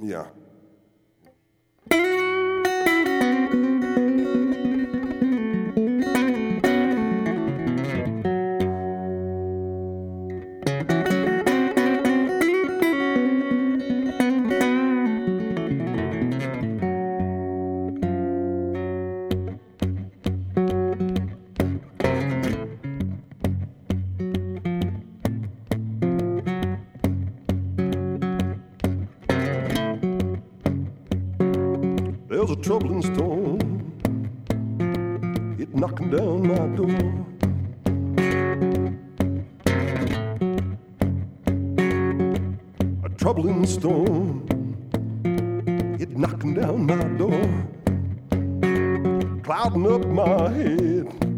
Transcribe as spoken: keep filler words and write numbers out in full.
Yeah. There's a troubling storm, it knocking down my door. A troubling storm, it knocking down my door, clouding up my head.